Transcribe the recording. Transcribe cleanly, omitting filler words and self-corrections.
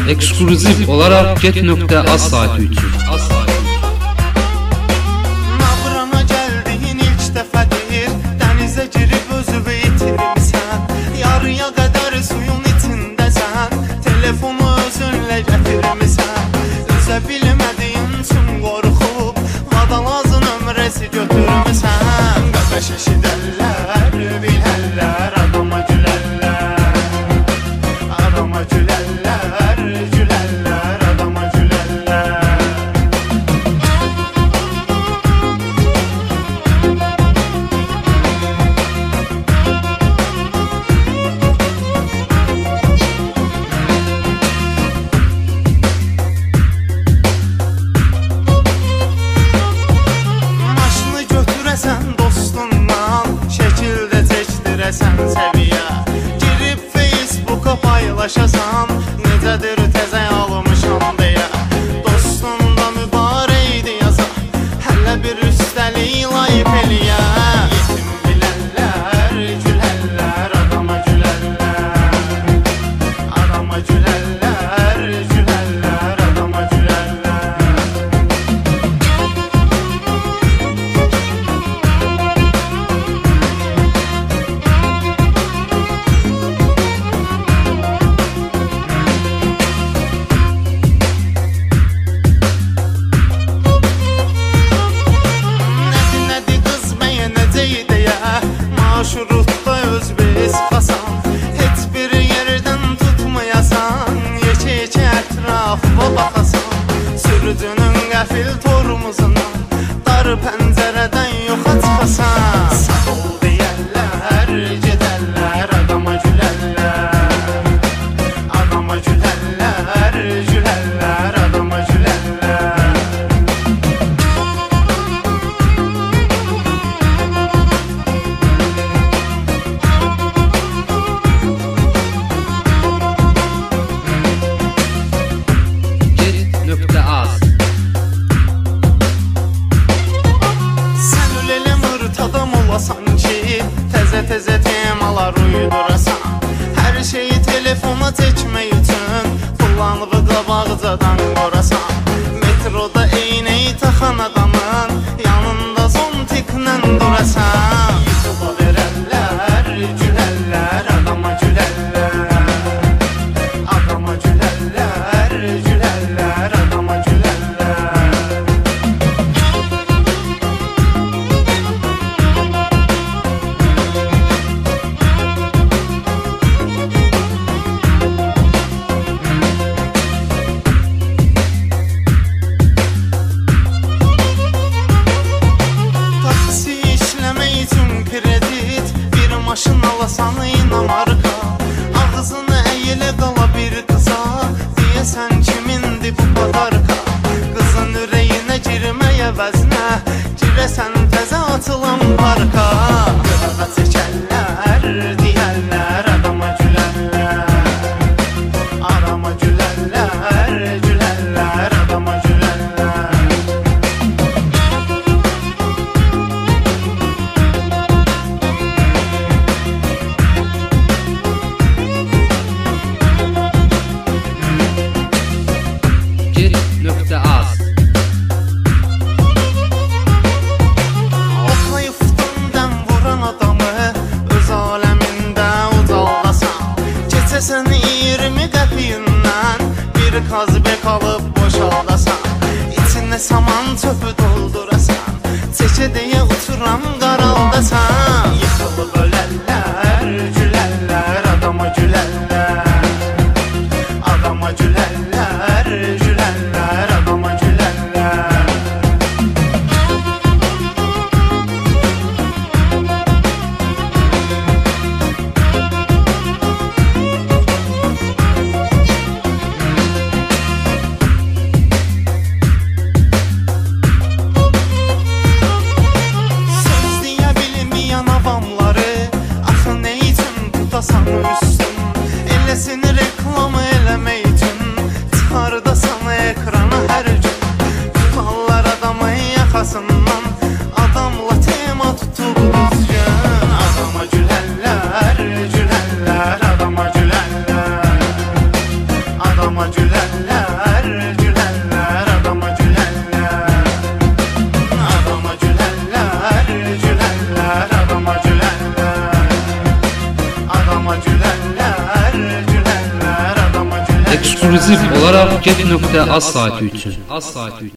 ekskluziv olarak Get.az saati üçün. Nabrana gəldiyin ilk dəfədir, dənizə girib özünü itirmisən. Yarıya qədər suyun içindəsən, telefonu özünlə gətirmisən. Üzə bilmədiyin üçün qorxub, vadalazın ömrəsi götürmüsən. Qəbəş eşidərlər, bilərlər, adama gülərlər. Adama gülərlər, gülərlər, adama gülərlər. Maşını götürəsən dostundan, şəkildə çəkdirəsən səviyyə. Girib Facebook'a paylaşasan, necədir təzə almışam deyə. Dostunda mübarəkdir yaza, hələ bir üstəlik layıp eləyə. Yetim bilərlər, gülərlər, adama gülərlər. Adama gülərlər, gülərlər, adama gülərlər. Nədi qız bəyənəcək deyə, marşrutda özbez xasan. Heç bir yerdən tutmayasan, yekə ətrafıma baxasan. Sürücünün qəfil tormuzuna, dar pəncərədən yoxa çıxasan. Sağ ol deyərlər, gedərlər, adama gülərlər. Adama gülərlər, gülərlər, adama gülərlər. Get.az. Sən ölələ mırt adam olasan ki, təzə temalar uydurasan. Hər şeyi telefona çəkmək üçün kullanığı qabağcadan qorasan. Metroda eynəyi taxan adamın yanında zontiklə durasan. Yıxıla verərlər, gülərlər, adama gülərlər. Adama gülərlər, gülərlər, adama gülərlər. Taksi işləmək üçün kredit, bir maşın alasan inamarka. Ağzını əyilə qala bir qıza, deyəsən kimindir bu badarka. Qızın ürəyinə girməyə vəznə, girəsən təzə açılan parka. Qırağa çəkərlər, deyərlər, adama gülərlər. Adama gülərlər, gülərlər, adama gülərlər. Get.az. Oxlayıfdan dən vuran adamı öz aləmində ucaldasan. Keçəsən 20 qəpiyindən bir kazbek alıb boşaldasan. İçinə saman çöpü doldurasan, çəkə deyə uçuram qaraldasan. Yıxılıb ölərlər, gülərlər, adama gülərlər. Adama gülərlər, gülərlər, adama gülərlər. Söz deyə bilməyən avamları, axı nə üçün tutasan üstün? Eləsini reklamı eləmək üçün, çıxardasan ekrana hər gün. Tutarlar adamı yaxasından, adamla tema tutub düzgün. Adama gülərlər, gülərlər, adama gülərlər. Adama gülərlər. Eksklüziv olaraq get.az saytı üçün.